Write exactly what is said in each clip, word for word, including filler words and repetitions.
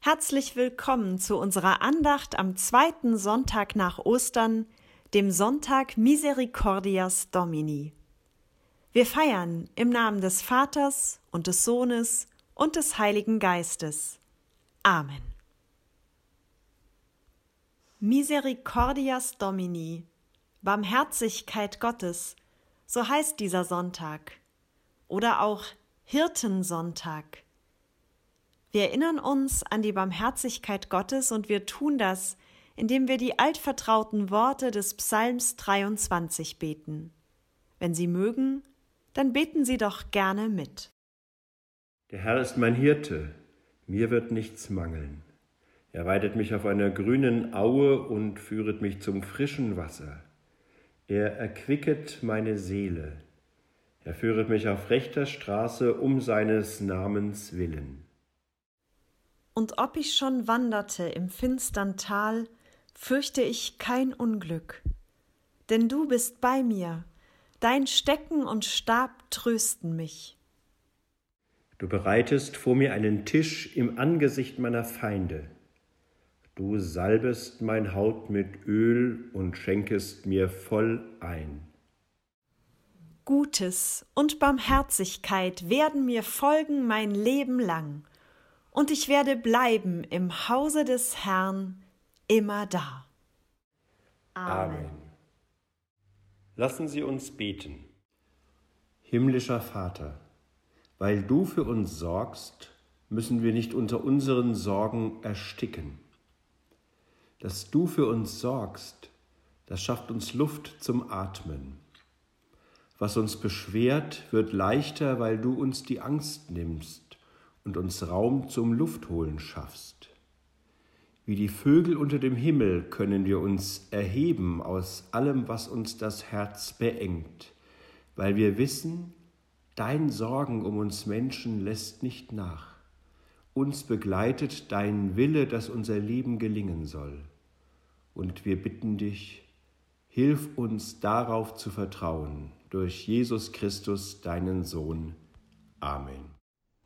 Herzlich willkommen zu unserer Andacht am zweiten Sonntag nach Ostern, dem Sonntag Misericordias Domini. Wir feiern im Namen des Vaters und des Sohnes und des Heiligen Geistes. Amen. Misericordias Domini, Barmherzigkeit Gottes, so heißt dieser Sonntag, oder auch Hirtensonntag. Wir erinnern uns an die Barmherzigkeit Gottes und wir tun das, indem wir die altvertrauten Worte des Psalms dreiundzwanzig beten. Wenn Sie mögen, dann beten Sie doch gerne mit. Der Herr ist mein Hirte, mir wird nichts mangeln. Er weidet mich auf einer grünen Aue und führet mich zum frischen Wasser. Er erquicket meine Seele. Er führet mich auf rechter Straße um seines Namens willen. Und ob ich schon wanderte im finstern Tal, fürchte ich kein Unglück. Denn du bist bei mir, dein Stecken und Stab trösten mich. Du bereitest vor mir einen Tisch im Angesicht meiner Feinde. Du salbest mein Haupt mit Öl und schenkest mir voll ein. Gutes und Barmherzigkeit werden mir folgen mein Leben lang, und ich werde bleiben im Hause des Herrn immer da. Amen. Amen. Lassen Sie uns beten. Himmlischer Vater, weil du für uns sorgst, müssen wir nicht unter unseren Sorgen ersticken. Dass du für uns sorgst, das schafft uns Luft zum Atmen. Was uns beschwert, wird leichter, weil du uns die Angst nimmst und uns Raum zum Luftholen schaffst. Wie die Vögel unter dem Himmel können wir uns erheben aus allem, was uns das Herz beengt, weil wir wissen, dein Sorgen um uns Menschen lässt nicht nach. Uns begleitet dein Wille, dass unser Leben gelingen soll. Und wir bitten dich, hilf uns darauf zu vertrauen, durch Jesus Christus, deinen Sohn. Amen.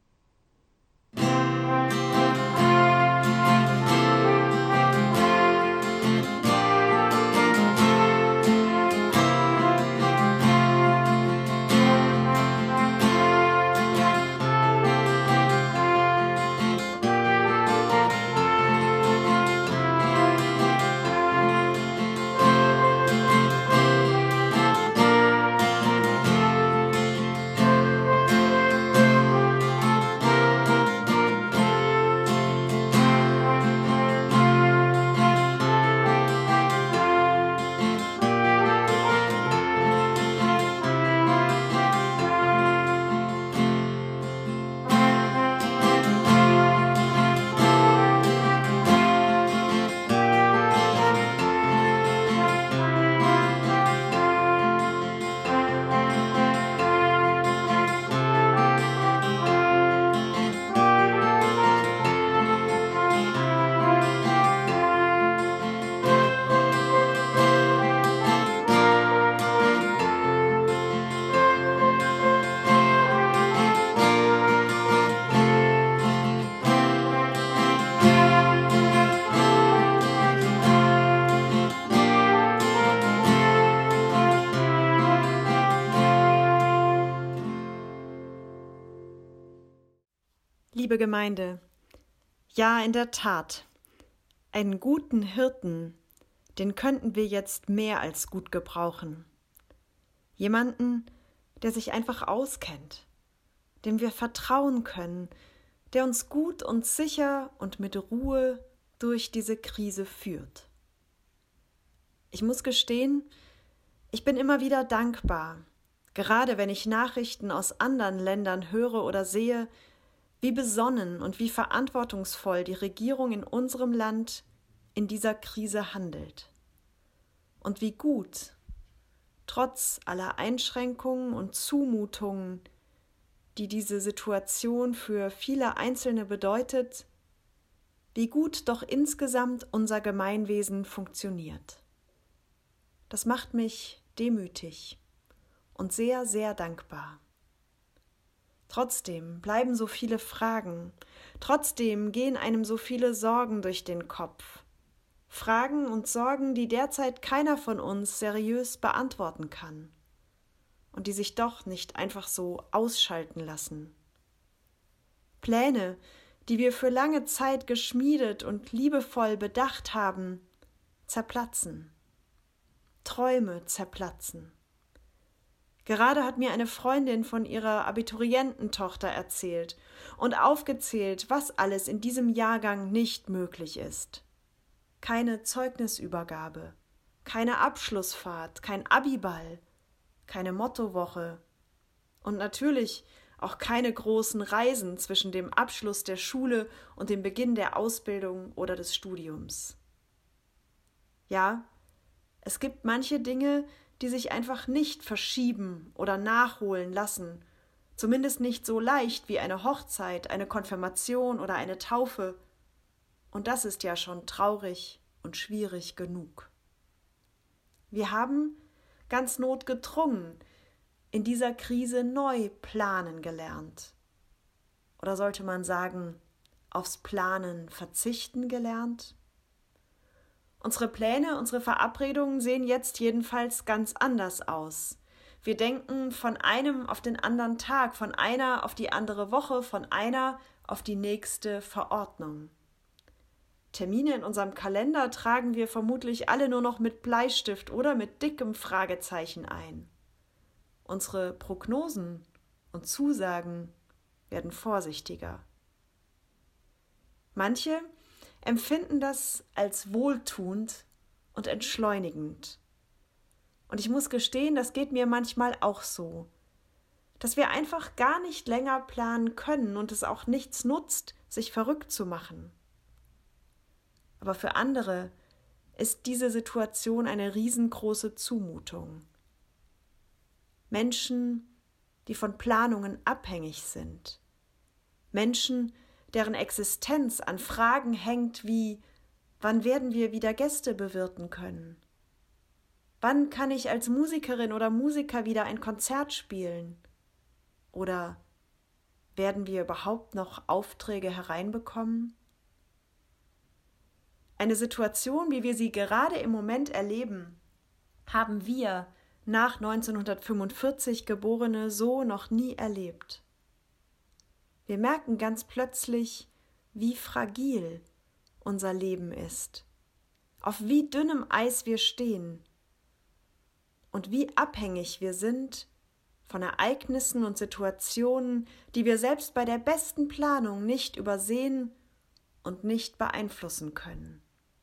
Liebe Gemeinde, ja, in der Tat, einen guten Hirten, den könnten wir jetzt mehr als gut gebrauchen. Jemanden, der sich einfach auskennt, dem wir vertrauen können, der uns gut und sicher und mit Ruhe durch diese Krise führt. Ich muss gestehen, ich bin immer wieder dankbar, gerade wenn ich Nachrichten aus anderen Ländern höre oder sehe, wie besonnen und wie verantwortungsvoll die Regierung in unserem Land in dieser Krise handelt. Und wie gut, trotz aller Einschränkungen und Zumutungen, die diese Situation für viele Einzelne bedeutet, wie gut doch insgesamt unser Gemeinwesen funktioniert. Das macht mich demütig und sehr, sehr dankbar. Trotzdem bleiben so viele Fragen, trotzdem gehen einem so viele Sorgen durch den Kopf. Fragen und Sorgen, die derzeit keiner von uns seriös beantworten kann und die sich doch nicht einfach so ausschalten lassen. Pläne, die wir für lange Zeit geschmiedet und liebevoll bedacht haben, zerplatzen. Träume zerplatzen. Gerade hat mir eine Freundin von ihrer Abituriententochter erzählt und aufgezählt, was alles in diesem Jahrgang nicht möglich ist. Keine Zeugnisübergabe, keine Abschlussfahrt, kein Abiball, keine Mottowoche und natürlich auch keine großen Reisen zwischen dem Abschluss der Schule und dem Beginn der Ausbildung oder des Studiums. Ja, es gibt manche Dinge, die sich einfach nicht verschieben oder nachholen lassen, zumindest nicht so leicht wie eine Hochzeit, eine Konfirmation oder eine Taufe. Und das ist ja schon traurig und schwierig genug. Wir haben, ganz notgedrungen, in dieser Krise neu planen gelernt. Oder sollte man sagen, aufs Planen verzichten gelernt? Unsere Pläne, unsere Verabredungen sehen jetzt jedenfalls ganz anders aus. Wir denken von einem auf den anderen Tag, von einer auf die andere Woche, von einer auf die nächste Verordnung. Termine in unserem Kalender tragen wir vermutlich alle nur noch mit Bleistift oder mit dickem Fragezeichen ein. Unsere Prognosen und Zusagen werden vorsichtiger. Manche empfinden das als wohltuend und entschleunigend. Und ich muss gestehen, das geht mir manchmal auch so, dass wir einfach gar nicht länger planen können und es auch nichts nutzt, sich verrückt zu machen. Aber für andere ist diese Situation eine riesengroße Zumutung. Menschen, die von Planungen abhängig sind. Menschen, deren Existenz an Fragen hängt wie: Wann werden wir wieder Gäste bewirten können? Wann kann ich als Musikerin oder Musiker wieder ein Konzert spielen? Oder werden wir überhaupt noch Aufträge hereinbekommen? Eine Situation, wie wir sie gerade im Moment erleben, haben wir nach neunzehnhundertfünfundvierzig Geborene so noch nie erlebt. Wir merken ganz plötzlich, wie fragil unser Leben ist, auf wie dünnem Eis wir stehen und wie abhängig wir sind von Ereignissen und Situationen, die wir selbst bei der besten Planung nicht übersehen und nicht beeinflussen können.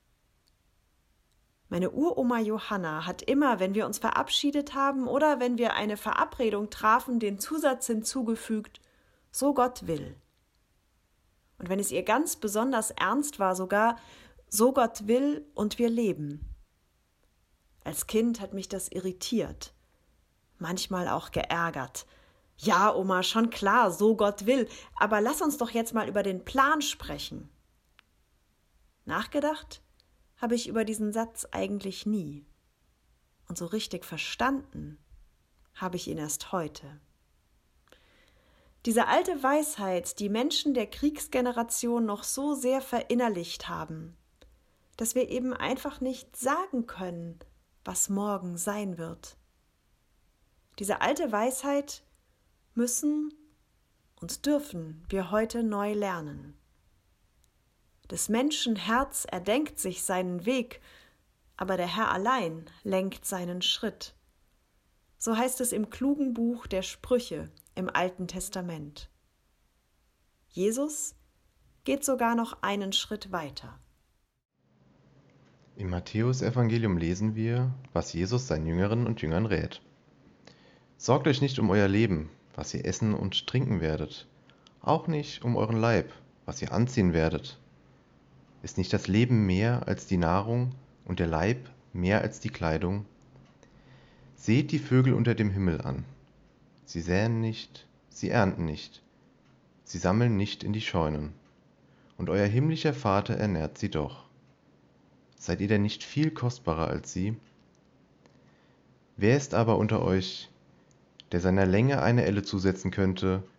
Meine Uroma Johanna hat immer, wenn wir uns verabschiedet haben oder wenn wir eine Verabredung trafen, den Zusatz hinzugefügt: So Gott will. Und wenn es ihr ganz besonders ernst war, sogar: So Gott will und wir leben. Als Kind hat mich das irritiert, manchmal auch geärgert. Ja, Oma, schon klar, so Gott will, aber lass uns doch jetzt mal über den Plan sprechen. Nachgedacht habe ich über diesen Satz eigentlich nie. Und so richtig verstanden habe ich ihn erst heute. Diese alte Weisheit, die Menschen der Kriegsgeneration noch so sehr verinnerlicht haben, dass wir eben einfach nicht sagen können, was morgen sein wird. Diese alte Weisheit müssen und dürfen wir heute neu lernen. Des Menschen Herz erdenkt sich seinen Weg, aber der Herr allein lenkt seinen Schritt. So heißt es im klugen Buch der Sprüche im Alten Testament. Jesus geht sogar noch einen Schritt weiter. Im Matthäusevangelium lesen wir, was Jesus seinen Jüngerinnen und Jüngern rät. Sorgt euch nicht um euer Leben, was ihr essen und trinken werdet, auch nicht um euren Leib, was ihr anziehen werdet. Ist nicht das Leben mehr als die Nahrung und der Leib mehr als die Kleidung? Seht die Vögel unter dem Himmel an. Sie säen nicht, sie ernten nicht, sie sammeln nicht in die Scheunen. Und euer himmlischer Vater ernährt sie doch. Seid ihr denn nicht viel kostbarer als sie? Wer ist aber unter euch, der seiner Länge eine Elle zusetzen könnte,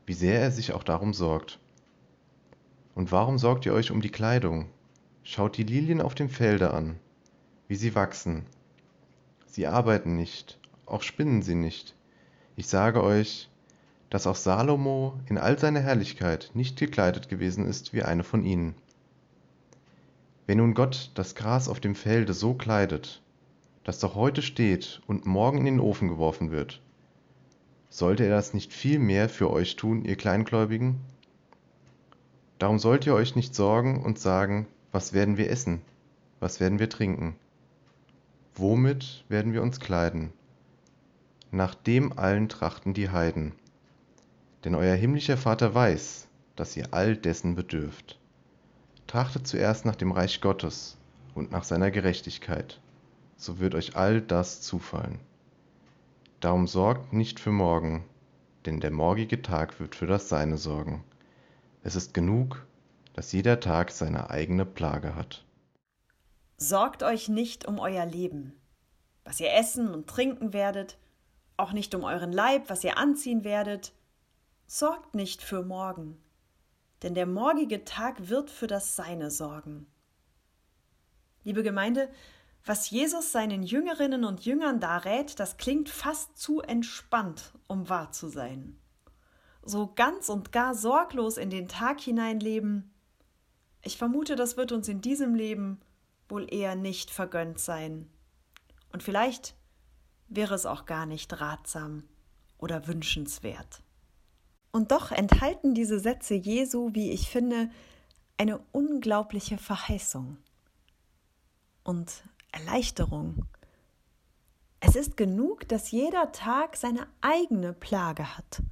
wie sehr er sich auch darum sorgt. Und warum sorgt ihr euch um die Kleidung? Schaut die Lilien auf dem Felde an, wie sie wachsen. Sie arbeiten nicht, auch spinnen sie nicht. Ich sage euch, dass auch Salomo in all seiner Herrlichkeit nicht gekleidet gewesen ist wie eine von ihnen. Wenn nun Gott das Gras auf dem Felde so kleidet, das doch heute steht und morgen in den Ofen geworfen wird, sollte er das nicht viel mehr für euch tun, ihr Kleingläubigen? Darum sollt ihr euch nicht sorgen und sagen, was werden wir essen, was werden wir trinken, womit werden wir uns kleiden? Nach dem allen trachten die Heiden. Denn euer himmlischer Vater weiß, dass ihr all dessen bedürft. Trachtet zuerst nach dem Reich Gottes und nach seiner Gerechtigkeit, so wird euch all das zufallen. Darum sorgt nicht für morgen, denn der morgige Tag wird für das Seine sorgen. Es ist genug, dass jeder Tag seine eigene Plage hat. Sorgt euch nicht um euer Leben, was ihr essen und trinken werdet, auch nicht um euren Leib, was ihr anziehen werdet. Sorgt nicht für morgen, denn der morgige Tag wird für das Seine sorgen. Liebe Gemeinde, was Jesus seinen Jüngerinnen und Jüngern da rät, das klingt fast zu entspannt, um wahr zu sein. So ganz und gar sorglos in den Tag hineinleben, ich vermute, das wird uns in diesem Leben wohl eher nicht vergönnt sein. Und vielleicht wäre es auch gar nicht ratsam oder wünschenswert. Und doch enthalten diese Sätze Jesu, wie ich finde, eine unglaubliche Verheißung und Erleichterung. Es ist genug, dass jeder Tag seine eigene Plage hat.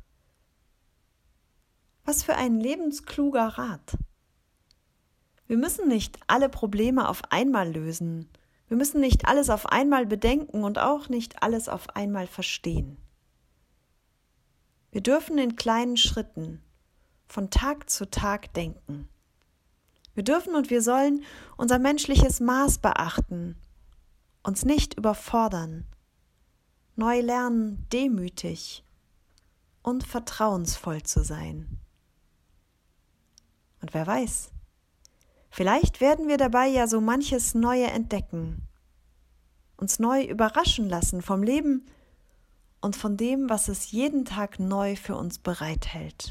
Was für ein lebenskluger Rat. Wir müssen nicht alle Probleme auf einmal lösen. Wir müssen nicht alles auf einmal bedenken und auch nicht alles auf einmal verstehen. Wir dürfen in kleinen Schritten von Tag zu Tag denken. Wir dürfen und wir sollen unser menschliches Maß beachten, uns nicht überfordern, neu lernen, demütig und vertrauensvoll zu sein. Und wer weiß, vielleicht werden wir dabei ja so manches Neue entdecken, uns neu überraschen lassen vom Leben und von dem, was es jeden Tag neu für uns bereithält.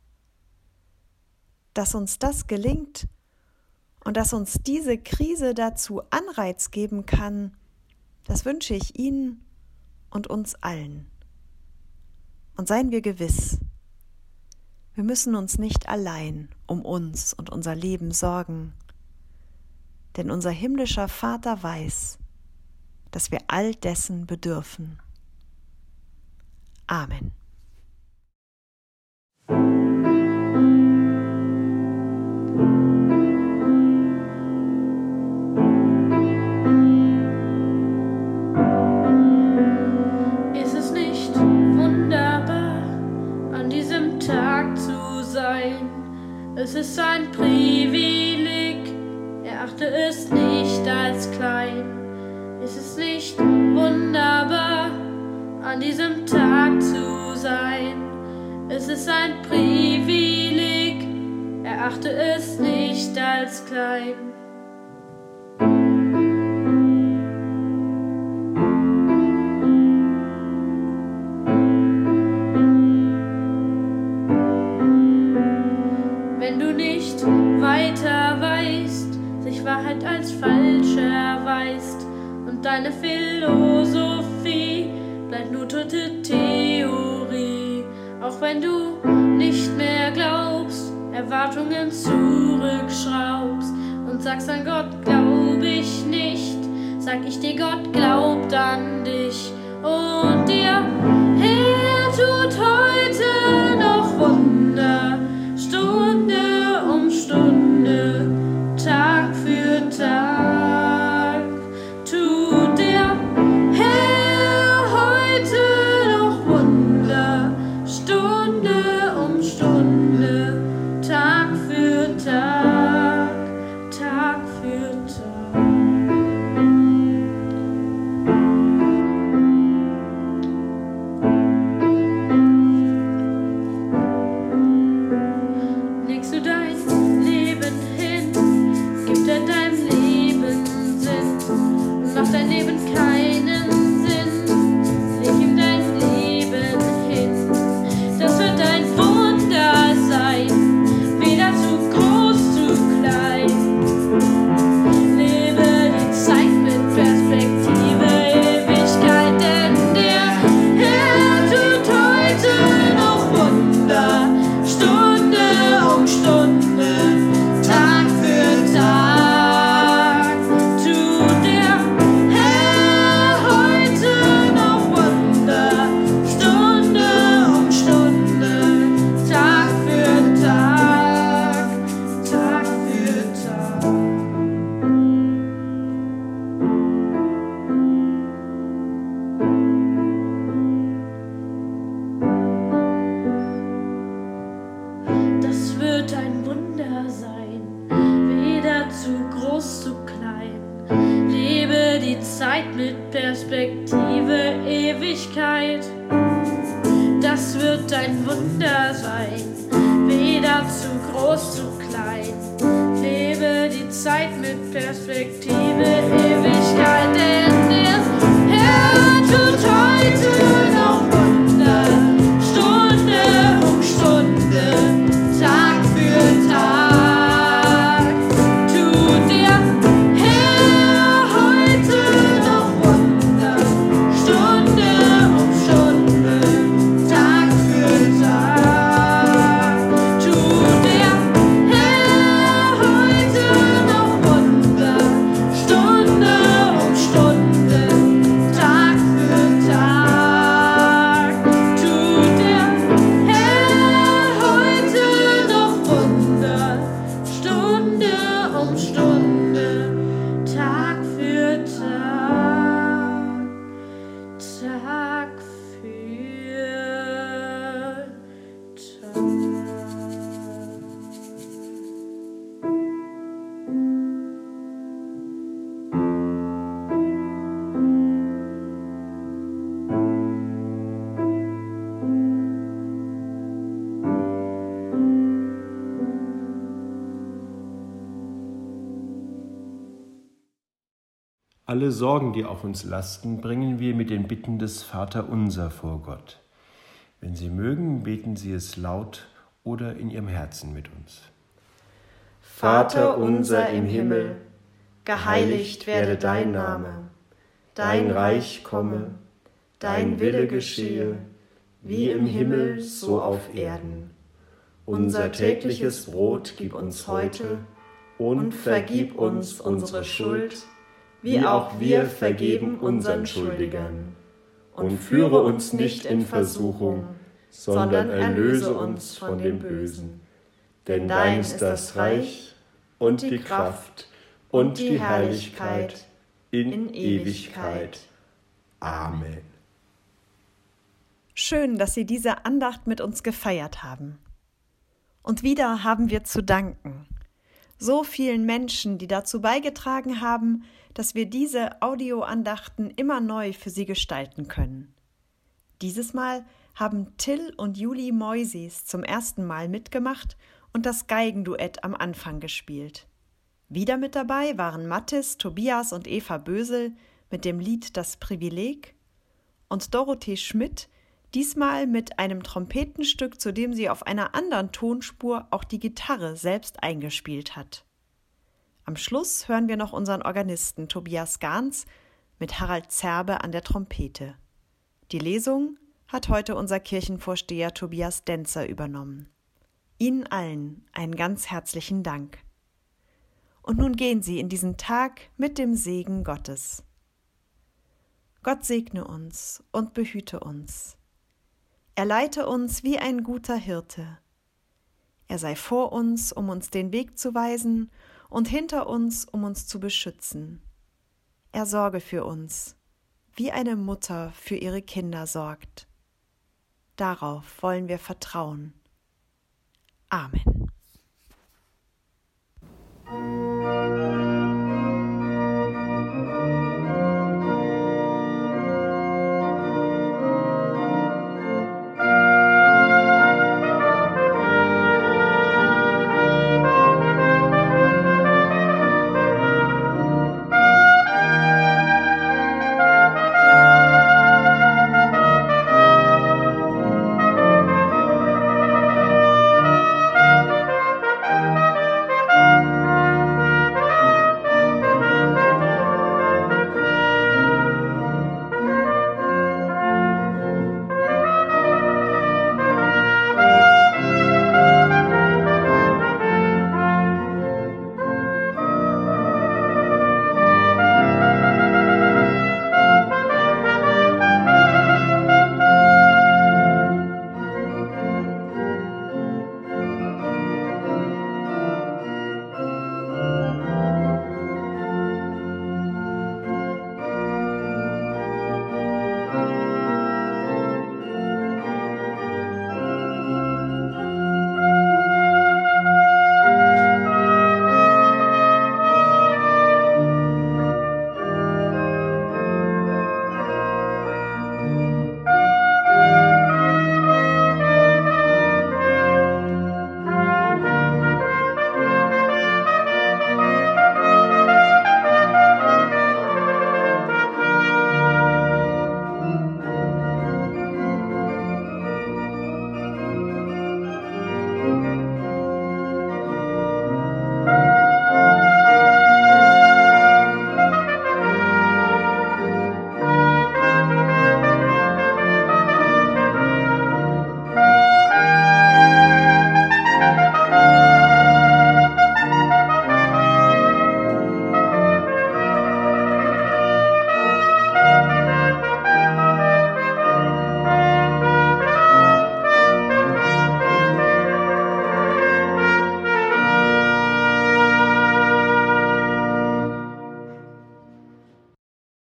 Dass uns das gelingt und dass uns diese Krise dazu Anreiz geben kann, das wünsche ich Ihnen und uns allen. Und seien wir gewiss, wir müssen uns nicht allein um uns und unser Leben sorgen, denn unser himmlischer Vater weiß, dass wir all dessen bedürfen. Amen. Ist es nicht wunderbar, an diesem Tag zu sein? Es ist ein Privileg, erachte es nicht als klein. Ist es nicht wunderbar, an diesem Tag zu sein? Es ist ein Privileg, erachte es nicht als klein. Wenn du nicht weiter weißt, sich Wahrheit als falsch erweist und deine Philosophie bleibt nur tote Theorie. Auch wenn du nicht mehr glaubst, Erwartungen zurückschraubst und sagst, an Gott glaub ich nicht, sag ich dir, Gott glaubt an dich. Und der Herr tut heute noch Wunder, Stunde um Stunde, Tag für Tag. Tut der Herr heute noch Wunder, Stunde um Stunde, Tag für Tag, Tag für Tag. Zeit mit Perspektive, Ewigkeit. Das wird ein Wunder sein, weder zu groß, zu klein. Lebe die Zeit mit Perspektive, Ewigkeit, denn der Herr tut heute noch Wunder, Stunde um Stunde, Tag für Tag. Tut der Herr heute noch Wunder, Stunde um Stunde, Tag für Tag. Tut der Herr heute noch Wunder, Stunde um Stunde, Tag für Tag. Tut der Herr heute noch Wunder, Stunde um Stunde, Tag für Tag, Tag für Tag. Alle Sorgen, die auf uns lasten, bringen wir mit den Bitten des Vaterunser vor Gott. Wenn Sie mögen, beten Sie es laut oder in Ihrem Herzen mit uns. Vater unser im Himmel, geheiligt werde dein Name, dein Reich komme, dein Wille geschehe, wie im Himmel so auf Erden. Unser tägliches Brot gib uns heute und vergib uns unsere Schuld, wie auch wir vergeben unseren Schuldigern. Und führe uns nicht in Versuchung, sondern erlöse uns von dem Bösen. Denn dein ist das Reich und die Kraft und die Herrlichkeit in Ewigkeit. Amen. Schön, dass Sie diese Andacht mit uns gefeiert haben. Und wieder haben wir zu danken. So vielen Menschen, die dazu beigetragen haben, dass wir diese Audioandachten immer neu für Sie gestalten können. Dieses Mal haben Till und Juli Moisis zum ersten Mal mitgemacht und das Geigenduett am Anfang gespielt. Wieder mit dabei waren Mathis, Tobias und Eva Bösel mit dem Lied Das Privileg und Dorothee Schmidt, diesmal mit einem Trompetenstück, zu dem sie auf einer anderen Tonspur auch die Gitarre selbst eingespielt hat. Am Schluss hören wir noch unseren Organisten Tobias Gahns mit Harald Zerbe an der Trompete. Die Lesung hat heute unser Kirchenvorsteher Tobias Denzer übernommen. Ihnen allen einen ganz herzlichen Dank. Und nun gehen Sie in diesen Tag mit dem Segen Gottes. Gott segne uns und behüte uns. Er leite uns wie ein guter Hirte. Er sei vor uns, um uns den Weg zu weisen, und hinter uns, um uns zu beschützen. Er sorge für uns, wie eine Mutter für ihre Kinder sorgt. Darauf wollen wir vertrauen. Amen.